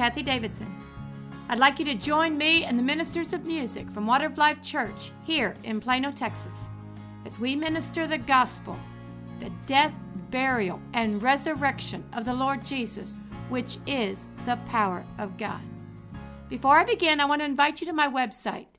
Kathy Davidson. I'd like you to join me and the ministers of music from Water of Life Church here in Plano, Texas, as we minister the gospel, the death, burial, and resurrection of the Lord Jesus, which is the power of God. Before I begin, I want to invite you to my website,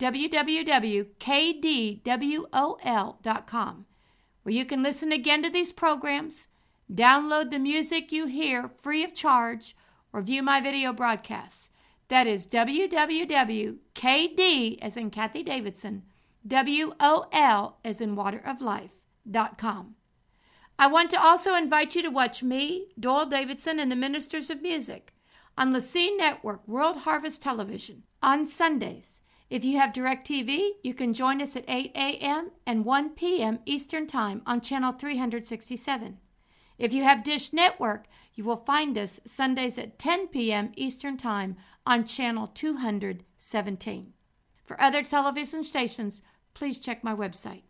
www.kdwol.com, where you can listen again to these programs, download the music you hear free of charge, or view my video broadcasts. That is www.kd, as in Kathy Davidson, WOL, as in Water of Life.com. I want to also invite you to watch me, Doyle Davidson, and the Ministers of Music on LaCine Network World Harvest Television on Sundays. If you have DirecTV, you can join us at 8 a.m. and 1 p.m. Eastern Time on Channel 367. If you have Dish Network, you will find us Sundays at 10 p.m. Eastern Time on Channel 217. For other television stations, please check my website.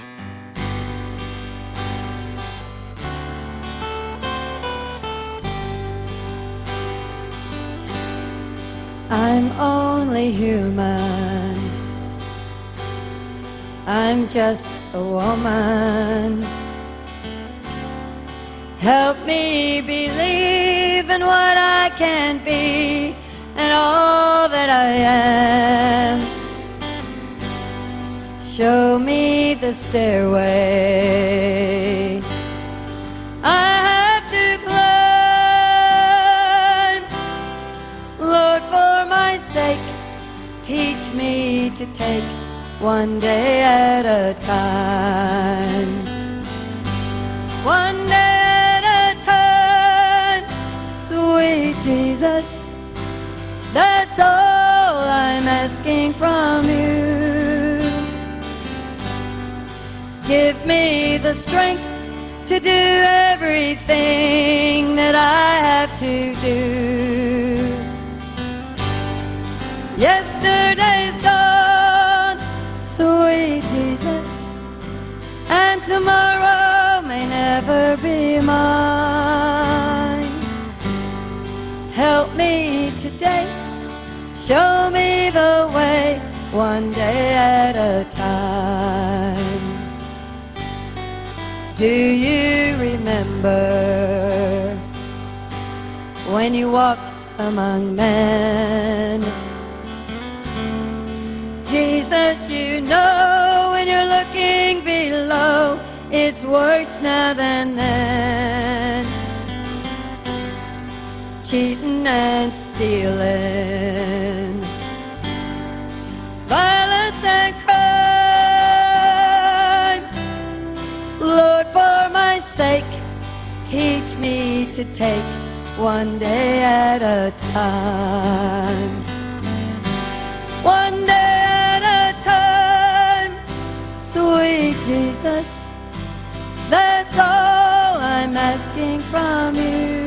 I'm only human. I'm just a woman. Help me believe in what I can be and all that I am. Show me the stairway I have to climb. Lord, for my sake, teach me to take one day at a time. One day at a time, sweet Jesus, that's all I'm asking from you. Give me the strength to do everything that I have to do. Yesterday's gone, sweet Jesus, and tomorrow may never be mine. Help me today, show me the way, one day at a time. Do you remember when you walked among men? Jesus, you know when you're looking below, it's worse now than then. Cheating and stealing, violence and crime. Lord, for my sake, teach me to take one day at a time. One day at a time, sweet Jesus, that's all I'm asking from you.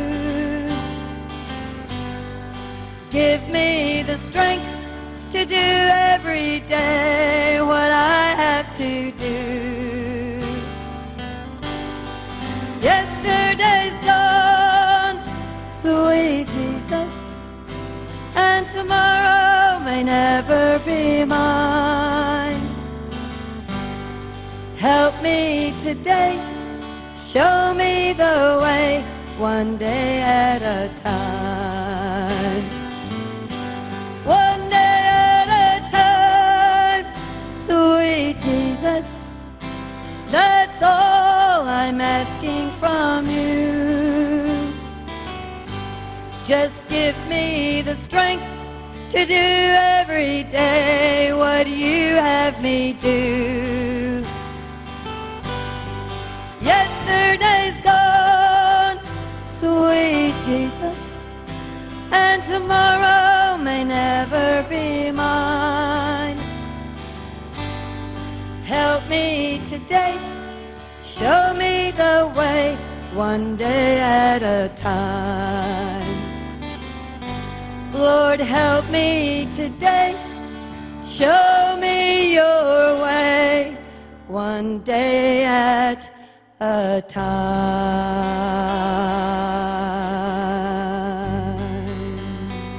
Give me the strength to do every day what I have to do. Yesterday's gone, sweet Jesus, and tomorrow may never be mine. Help me today, show me the way, one day at a time. One day at a time, sweet Jesus, that's all I'm asking from you. Just give me the strength to do every day what you have me do. Yesterday's gone, sweet Jesus, and tomorrow may never be mine. Help me today, show me the way, one day at a time. Lord, help me today, show me your way, one day at a time.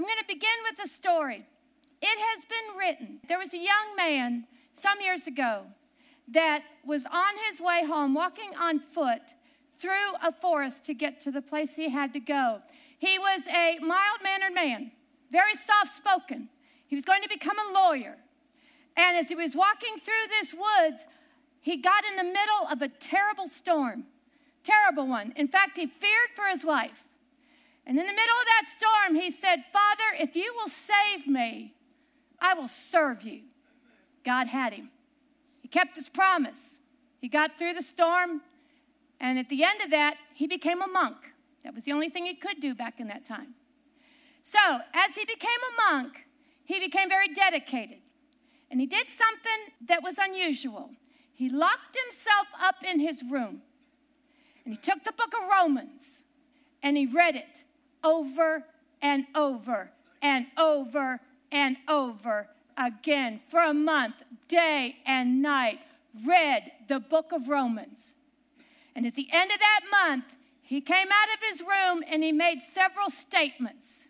going to begin with a story. It has been written. There was a young man some years ago that was on his way home, walking on foot through a forest to get to the place he had to go. He was a mild-mannered man, very soft-spoken. He was going to become a lawyer. And as he was walking through this woods, he got in the middle of a terrible storm, terrible one. In fact, he feared for his life. And in the middle of that storm, he said, Father, if you will save me, I will serve you. God had him. He kept his promise. He got through the storm, and at the end of that, he became a monk. That was the only thing he could do back in that time. So, as he became a monk, he became very dedicated. And he did something that was unusual. He locked himself up in his room, and he took the book of Romans, and he read it over and over and over and over again for a month, day and night, read the book of Romans. And at the end of that month, he came out of his room and he made several statements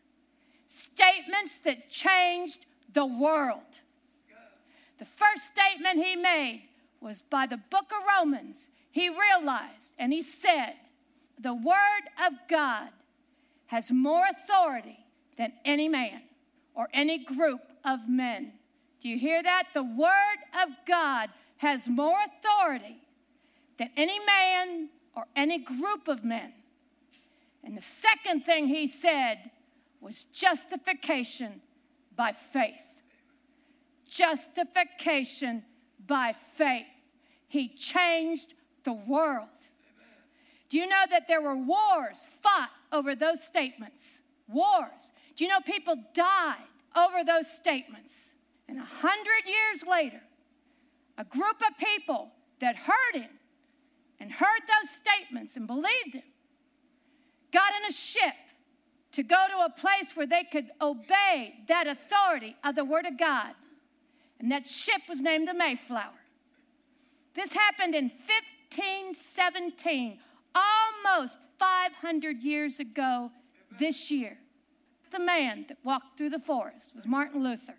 that changed the world. The first statement he made was by the book of Romans. He realized and he said, the word of God has more authority than any man or any group of men. Do you hear that? The word of God has more authority than any man or any group of men. And the second thing he said was justification by faith. Justification by faith. He changed the world. Do you know that there were wars fought over those statements? Wars. Do you know people died over those statements? And 100 years later, a group of people that heard him and heard those statements and believed him got in a ship to go to a place where they could obey that authority of the Word of God. And that ship was named the Mayflower. This happened in 1517, almost 500 years ago this year. The man that walked through the forest was Martin Luther.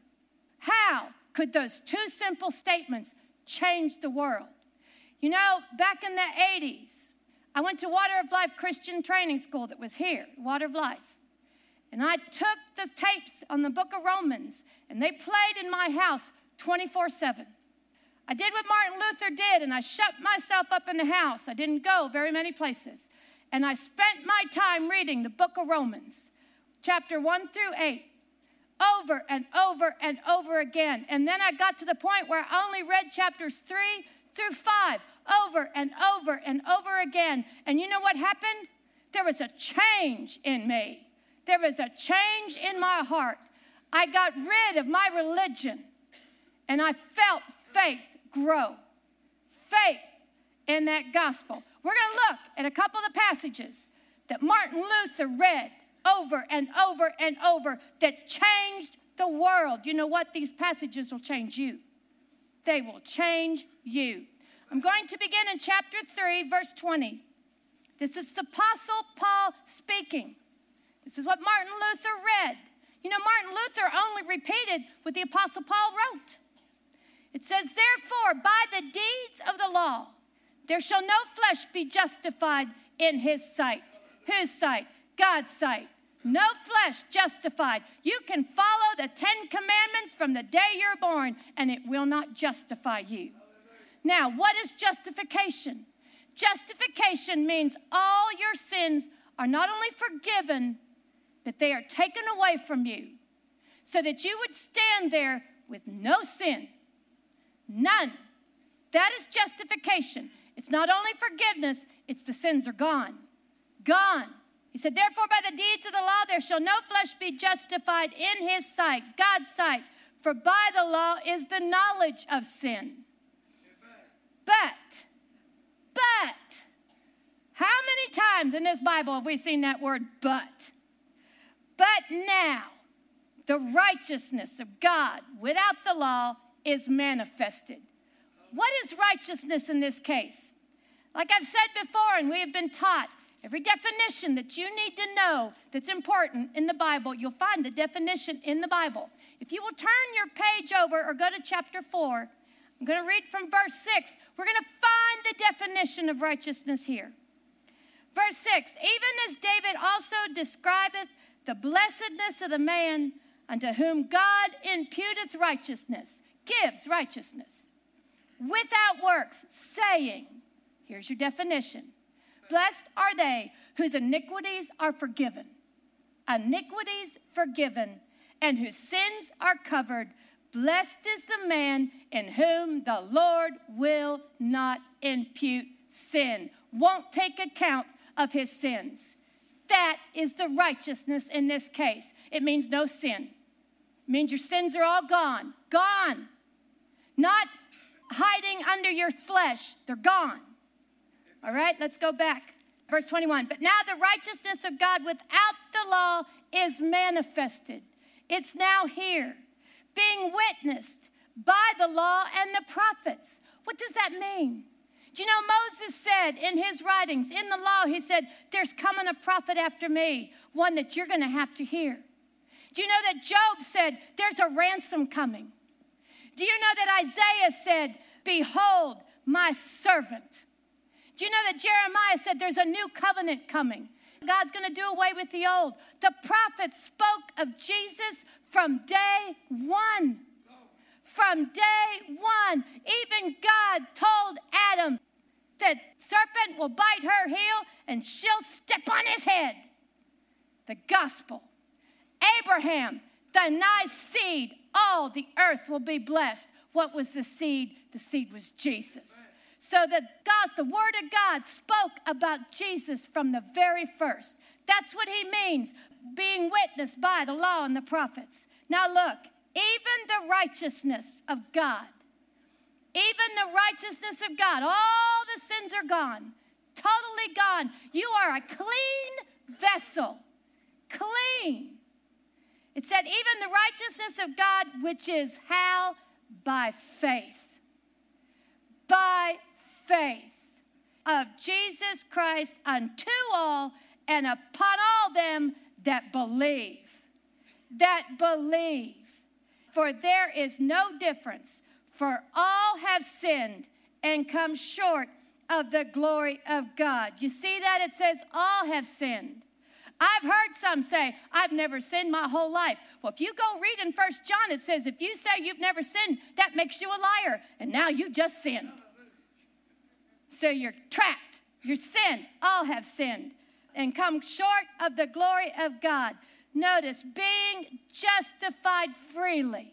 How could those two simple statements change the world? You know, back in the 80s, I went to Water of Life Christian Training School that was here, Water of Life. And I took the tapes on the book of Romans, and they played in my house 24/7. I did what Martin Luther did, and I shut myself up in the house. I didn't go very many places. And I spent my time reading the book of Romans, chapter 1 through 8, over and over and over again. And then I got to the point where I only read chapters 3 through 5 over and over and over again. And you know what happened? There was a change in me. There was a change in my heart. I got rid of my religion, and I felt faith grow. Faith in that gospel. We're going to look at a couple of the passages that Martin Luther read over and over and over that changed the world. You know what? These passages will change you. They will change you. I'm going to begin in chapter 3, verse 20. This is the Apostle Paul speaking. This is what Martin Luther read. You know, Martin Luther only repeated what the Apostle Paul wrote. It says, therefore, by the deeds of the law, there shall no flesh be justified in his sight. Whose sight? God's sight. No flesh justified. You can follow the 10 commandments from the day you're born, and it will not justify you. Now, what is justification? Justification means all your sins are not only forgiven, but they are taken away from you so that you would stand there with no sin. None. That is justification. It's not only forgiveness, it's the sins are gone. Gone. He said, therefore, by the deeds of the law, there shall no flesh be justified in his sight, God's sight. For by the law is the knowledge of sin. But, how many times in this Bible have we seen that word but? But now, the righteousness of God without the law is manifested. What is righteousness in this case? Like I've said before, and we have been taught, Every definition that you need to know that's important in the Bible, you'll find the definition in the Bible. If you will turn your page over or go to chapter 4, I'm going to read from verse 6. We're going to find the definition of righteousness here. Verse 6, even as David also describeth the blessedness of the man unto whom God imputeth righteousness, gives righteousness, without works, saying, here's your definition, blessed are they whose iniquities are forgiven, and whose sins are covered. Blessed is the man in whom the Lord will not impute sin, won't take account of his sins. That is the righteousness in this case. It means no sin. It means your sins are all gone. Gone. Not hiding under your flesh. They're gone. All right, let's go back. Verse 21. But now the righteousness of God without the law is manifested. It's now here, being witnessed by the law and the prophets. What does that mean? Do you know Moses said in his writings, in the law, he said, there's coming a prophet after me, one that you're going to have to hear. Do you know that Job said, there's a ransom coming? Do you know that Isaiah said, behold, my servant? Do you know that Jeremiah said there's a new covenant coming? God's going to do away with the old. The prophets spoke of Jesus from day one. From day one, even God told Adam that serpent will bite her heel and she'll step on his head. The gospel. Abraham, thy seed, all the earth will be blessed. What was the seed? The seed was Jesus. So the word of God spoke about Jesus from the very first. That's what he means, being witnessed by the law and the prophets. Now look, even the righteousness of God, all the sins are gone, totally gone. You are a clean vessel, clean. It said, even the righteousness of God, which is how? By faith. By faith of Jesus Christ unto all and upon all them that believe. That believe. For there is no difference, for all have sinned and come short of the glory of God. You see that? It says all have sinned. I've heard some say, I've never sinned my whole life. Well, if you go read in 1 John, it says, if you say you've never sinned, that makes you a liar. And now you just sinned. So you're trapped. You're sinned. All have sinned and come short of the glory of God. Notice, being justified freely.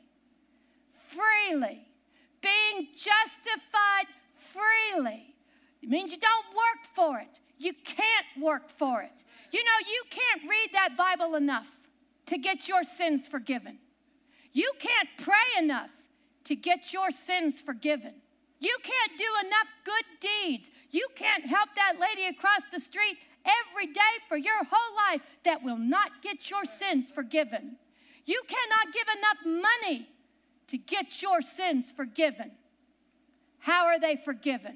Freely. Being justified freely. It means you don't work for it. You can't work for it. You know, you can't read that Bible enough to get your sins forgiven. You can't pray enough to get your sins forgiven. You can't do enough good deeds. You can't help that lady across the street every day for your whole life that will not get your sins forgiven. You cannot give enough money to get your sins forgiven. How are they forgiven?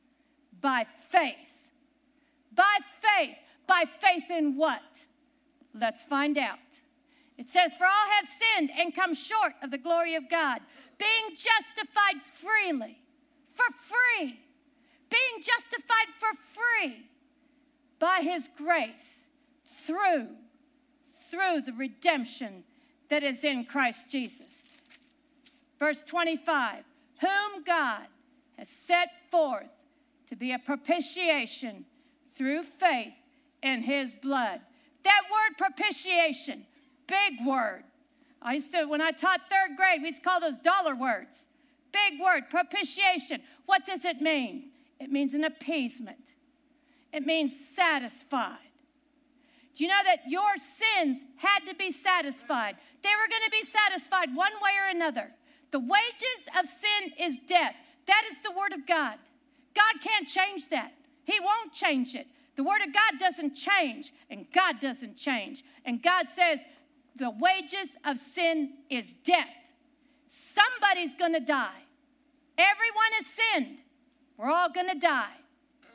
By faith. By faith. By faith in what? Let's find out. It says, for all have sinned and come short of the glory of God, being justified freely, for free, being justified for free by his grace through the redemption that is in Christ Jesus. Verse 25, whom God has set forth to be a propitiation through faith in his blood. That word propitiation, big word. When I taught third grade, we used to call those dollar words. Big word, propitiation. What does it mean? It means an appeasement. It means satisfied. Do you know that your sins had to be satisfied? They were going to be satisfied one way or another. The wages of sin is death. That is the word of God. God can't change that. He won't change it. The word of God doesn't change, and God doesn't change. And God says the wages of sin is death. Somebody's going to die. Everyone has sinned. We're all going to die.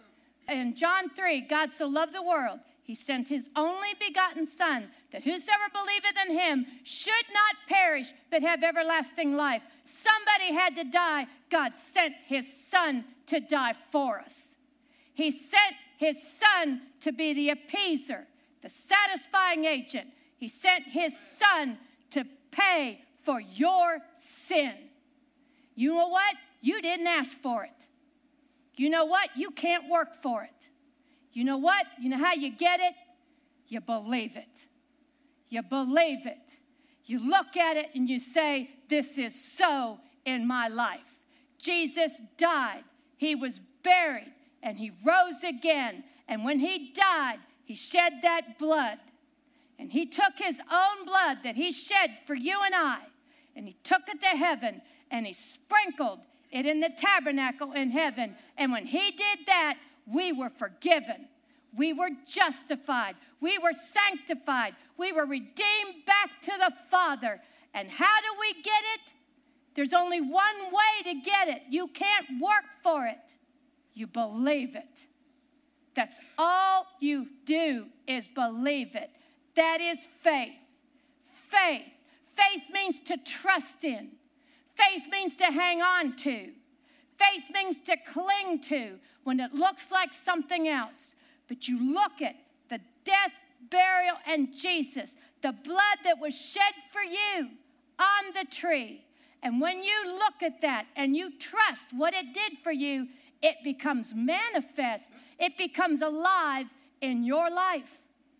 In John 3, God so loved the world, he sent his only begotten Son, that whosoever believeth in him should not perish, but have everlasting life. Somebody had to die. God sent his Son to die for us. He sent his Son to be the appeaser, the satisfying agent. He sent his Son to pay for your sin. You know what? You didn't ask for it. You know what? You can't work for it. You know what? You know how you get it? You believe it. You believe it. You look at it and you say, this is so in my life. Jesus died. He was buried and he rose again. And when he died, he shed that blood. And he took his own blood that he shed for you and I, and he took it to heaven and he sprinkled it in the tabernacle in heaven. And when he did that, we were forgiven. We were justified. We were sanctified. We were redeemed back to the Father. And how do we get it? There's only one way to get it. You can't work for it. You believe it. That's all you do is believe it. That is faith. Faith. Faith means to trust in. Faith means to hang on to. Faith means to cling to when it looks like something else. But you look at the death, burial, and Jesus, the blood that was shed for you on the tree. And when you look at that and you trust what it did for you, it becomes manifest. It becomes alive in your life.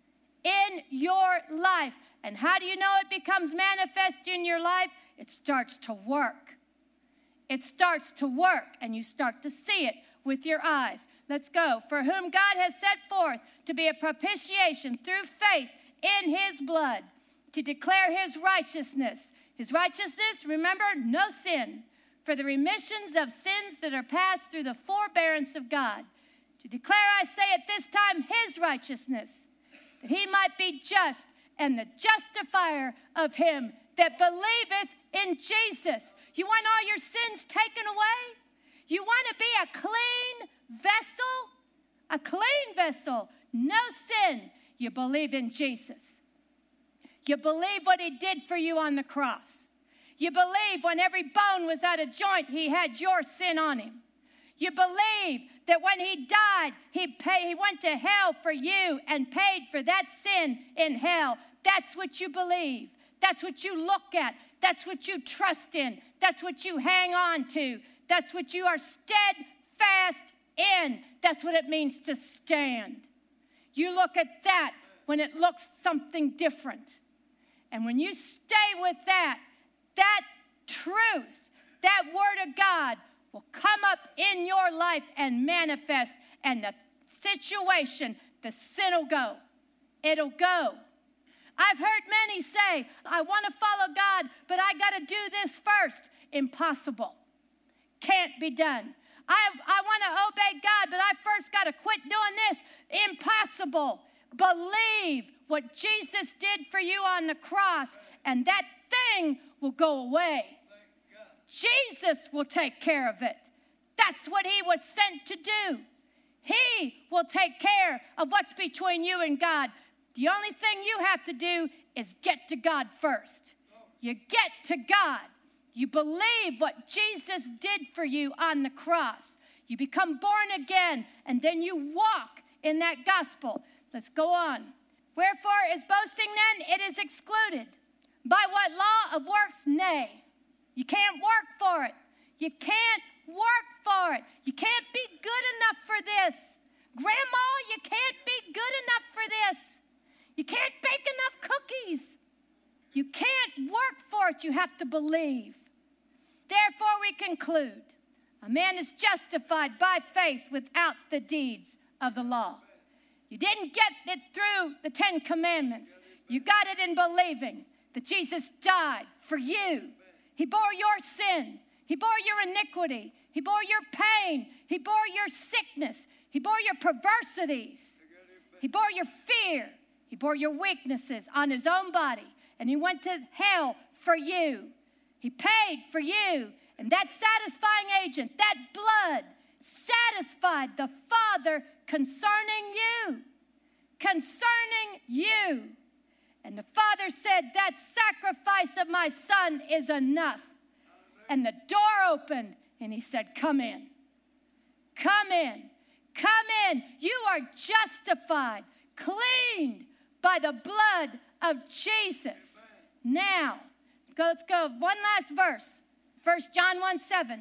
In your life. And how do you know it becomes manifest in your life? It starts to work. It starts to work, and you start to see it with your eyes. Let's go. For whom God has set forth to be a propitiation through faith in his blood, to declare his righteousness. His righteousness, remember, no sin, for the remissions of sins that are passed through the forbearance of God. To declare, I say at this time, his righteousness, that he might be just and the justifier of him that believeth in Jesus. You want all your sins taken away? You want to be a clean vessel? A clean vessel, no sin. You believe in Jesus. You believe what he did for you on the cross. You believe when every bone was out of joint, he had your sin on him. You believe that when he died, he went to hell for you and paid for that sin in hell. That's what you believe. That's what you look at. That's what you trust in. That's what you hang on to. That's what you are steadfast in. That's what it means to stand. You look at that when it looks something different. And when you stay with that truth, that word of God will come up in your life and manifest, and the situation, the sin will go. It'll go. I've heard many say, I want to follow God, but I got to do this first. Impossible. Can't be done. I want to obey God, but I first got to quit doing this. Impossible. Believe what Jesus did for you on the cross, and that thing will go away. Jesus will take care of it. That's what he was sent to do. He will take care of what's between you and God. The only thing you have to do is get to God first. You get to God. You believe what Jesus did for you on the cross. You become born again, and then you walk in that gospel. Let's go on. Wherefore is boasting then? It is excluded. By what law of works? Nay. You can't work for it. You can't work for it. You can't be good enough for this. Grandma, you can't be good enough for this. You can't bake enough cookies. You can't work for it. You have to believe. Therefore we conclude, a man is justified by faith without the deeds of the law. You didn't get it through the 10 Commandments. You got it in believing that Jesus died for you. He bore your sin. He bore your iniquity. He bore your pain. He bore your sickness. He bore your perversities. He bore your fear. He bore your weaknesses on his own body. And he went to hell for you. He paid for you. And that satisfying agent, that blood, satisfied the Father concerning you. Concerning you. And the Father said, that sacrifice of my Son is enough. And the door opened, and he said, come in. Come in. Come in. You are justified, cleaned by the blood of Jesus. Now, let's go. One last verse. 1 John 1:7. 1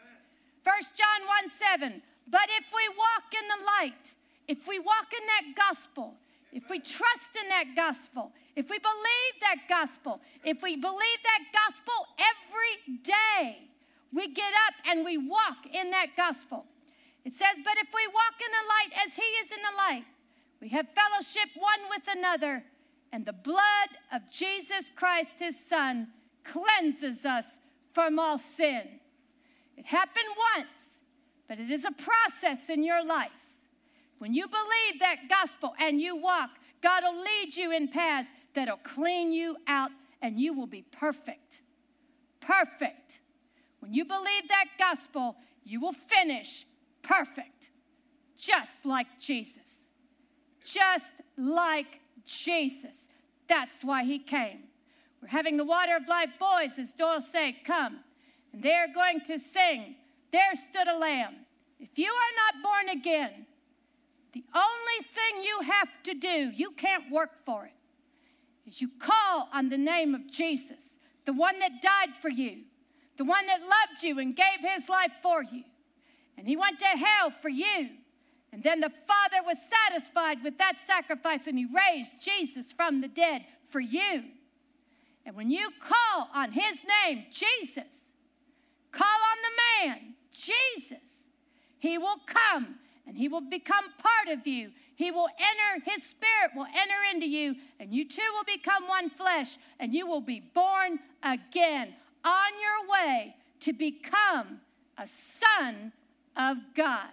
John 1:7. But if we walk in the light, if we walk in that gospel, if we trust in that gospel, if we believe that gospel, if we believe that gospel every day, we get up and we walk in that gospel. It says, but if we walk in the light as he is in the light, we have fellowship one with another, and the blood of Jesus Christ, his Son, cleanses us from all sin. It happened once, but it is a process in your life. When you believe that gospel and you walk, God will lead you in paths that'll clean you out, and you will be perfect. Perfect. When you believe that gospel, you will finish perfect, just like Jesus. Just like Jesus. That's why he came. We're having the Water of Life boys, as Doyle say, come. And they're going to sing, There Stood a Lamb. If you are not born again, the only thing you have to do, you can't work for it, is you call on the name of Jesus, the one that died for you, the one that loved you and gave his life for you. And he went to hell for you. And then the Father was satisfied with that sacrifice, and he raised Jesus from the dead for you. And when you call on his name, Jesus, call on the man, Jesus, he will come and he will become part of you. He will enter, his spirit will enter into you, and you two will become one flesh, and you will be born again on your way to become a son of God.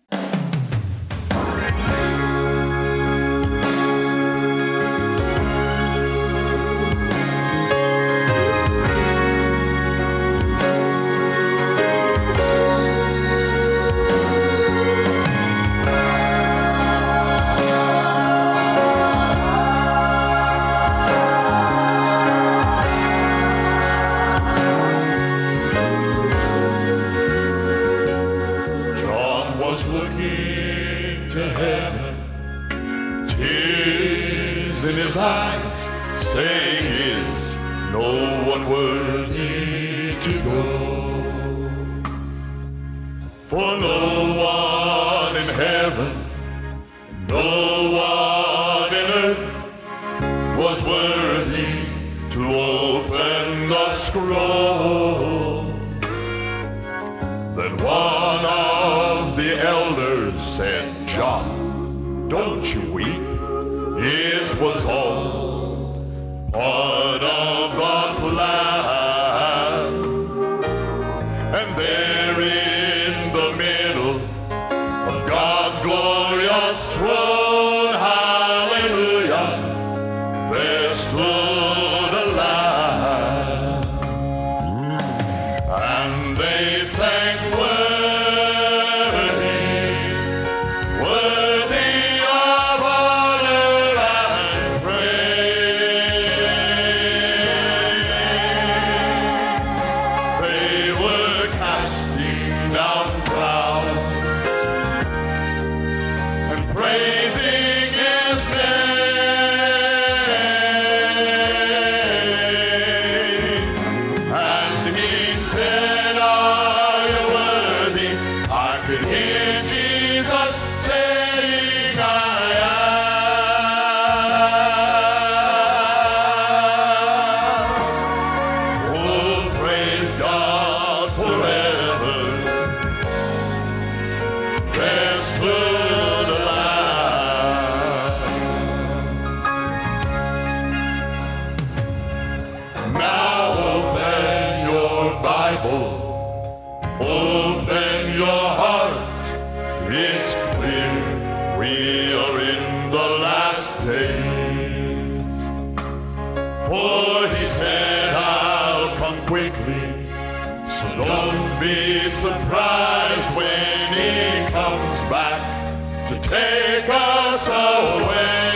Eyes, saying, is no one worthy to go? For no one in heaven, no one in earth was worthy to open the scroll. Then one of the elders said, John, don't you weep. It was all part of the plan. And there in the middle of God's glorious throne, hallelujah, there stood a lamb. And they sang, open your heart, it's clear we are in the last days. For he said, I'll come quickly, so don't be surprised when he take us away.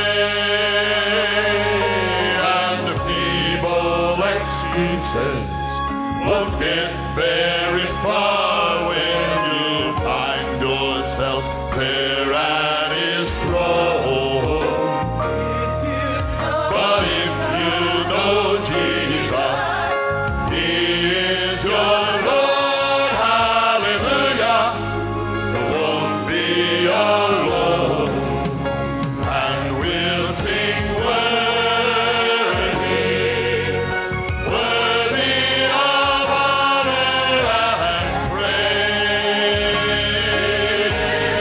And the feeble excuses won't get very far when you find yourself there at his throne. But if you know Jesus, he is your Lord, hallelujah, you won't be alone. And we'll sing worthy, worthy of honor and praise.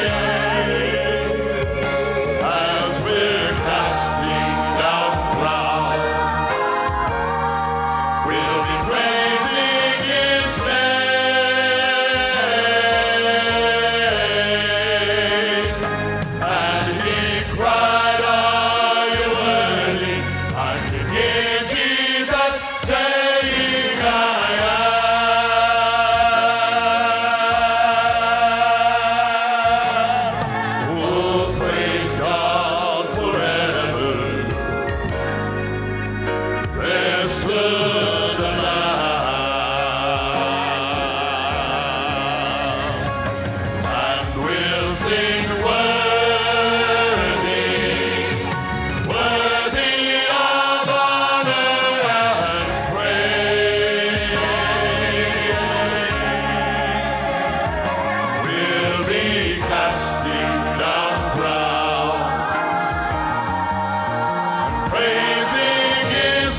As we're casting down proud, we'll be praising his name. And he cried, "Are you worthy?" I can hear Jesus saying, "I am." Oh, praise God forever. There stood the Lamb, and we'll sing worthy, worthy of honor and praise. We'll be casting down crowns, praising his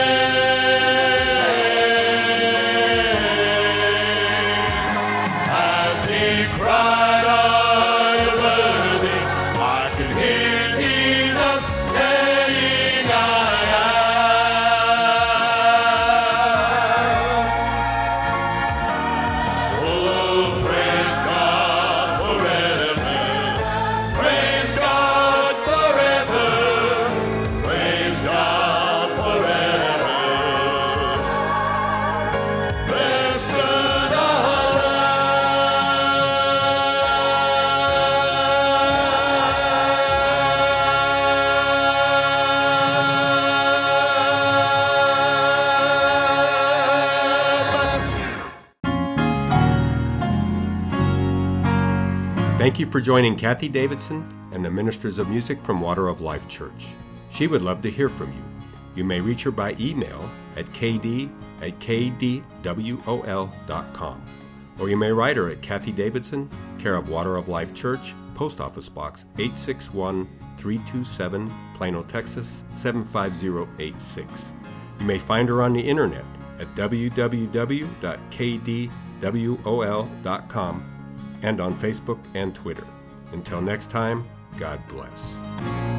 name. As he cried, "Are you worthy?" I could hear Jesus saying, "I am." Oh, praise God forever. Praise God forever. Praise God forever. There stood a Thank you for joining Kathy Davidson and the Ministers of Music from Water of Life Church. She would love to hear from you. You may reach her by email at kd@kdwol.com, or you may write her at Kathy Davidson, care of Water of Life Church, Post Office Box 861-327, Plano, Texas 75086. You may find her on the internet at www.kdwol.com and on Facebook and Twitter. Until next time, God bless.